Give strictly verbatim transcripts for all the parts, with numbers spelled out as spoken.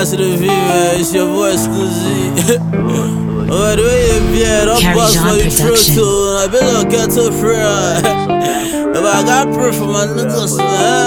nice to the view, man. It's your boy Scusi. Oh, the way you be, don't bust for the truth, too. I better get to prayer. If I got prayer for my niggas,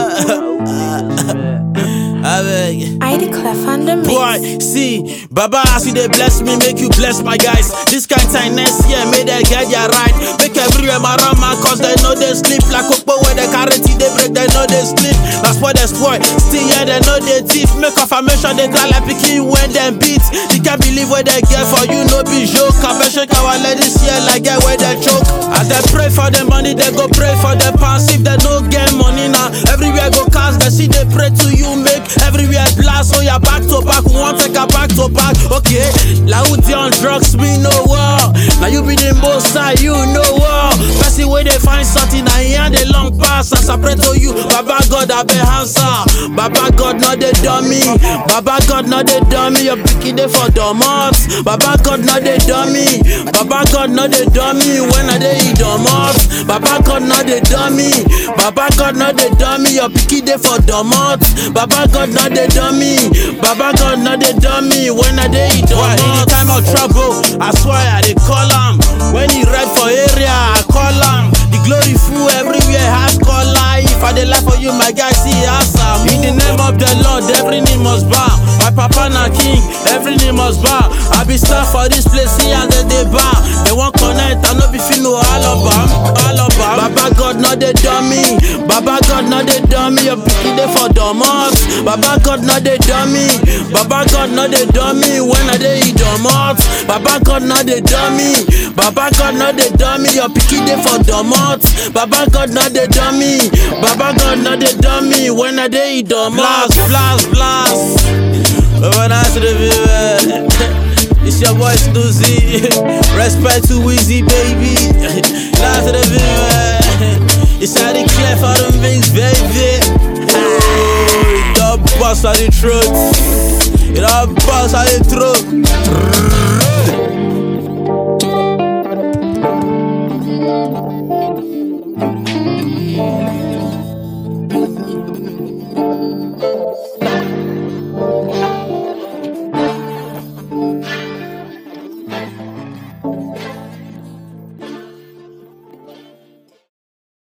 man. I beg. I declare fundamental. Boy, see, Baba as you they bless me, make you bless my guys. This kind of time next year, may they get ya right. Make everywhere around man, cause they know they sleep. Like Okpo where they carry tea, they break, they know they sleep. That's what they spoil. Still yeah, they know they thief. Make confirmation, they cry like picking when they beat. You can't believe what they get for you, no be joke. I bet shake our ladies here like get where they choke. As they pray for the money, they go pray for the pounds. If they no get money now, everywhere go cast. They see they pray to you, make everywhere blast. So you're back to back, we want take a back to back. Okay, Lauti on drugs, we know what. Now you be the most side, you know what. First way they find something, I hear the long pass. And separate to you, Baba God, I be answer. Baba God, not the dummy. Baba God, not the dummy. You're picking it for donuts. Baba God, not the dummy. Baba God, not the dummy. When I they eat donuts. Baba God, not the dummy. Baba God, not the dummy. You're picking it for donuts. Baba God, not the dummy. Baba God, not the dummy. When I they eat donuts. In the time of trouble, I swear I they call him. When he ride for area, I call him. The glory full everywhere, has call life. If I dey lie for you, my guy, see answer. In the name of the Lord, every knee must bow. My papa na king, every knee must bow. I be star for this place, see and they dey bow. They won't connect, I no be feel no all about, all about. Baba God, not the dummy. Baba God, not the dummy. You're picking it for donuts. Baba God, not the dummy. Baba God, not the dummy. When I dey eat donuts. Baba God, not the dummy. Baba God, not the dummy. You're picking it for donuts. Baba God, not the dummy. Baba God, not the dummy. When I dey eat donuts. Blast, blast, when I see the view, it's your boy Scusi. Respect to Weezy, baby. Last of the view, it's how they clear for them things, baby. Oh, it all bust on the truth. It all bust on the truth.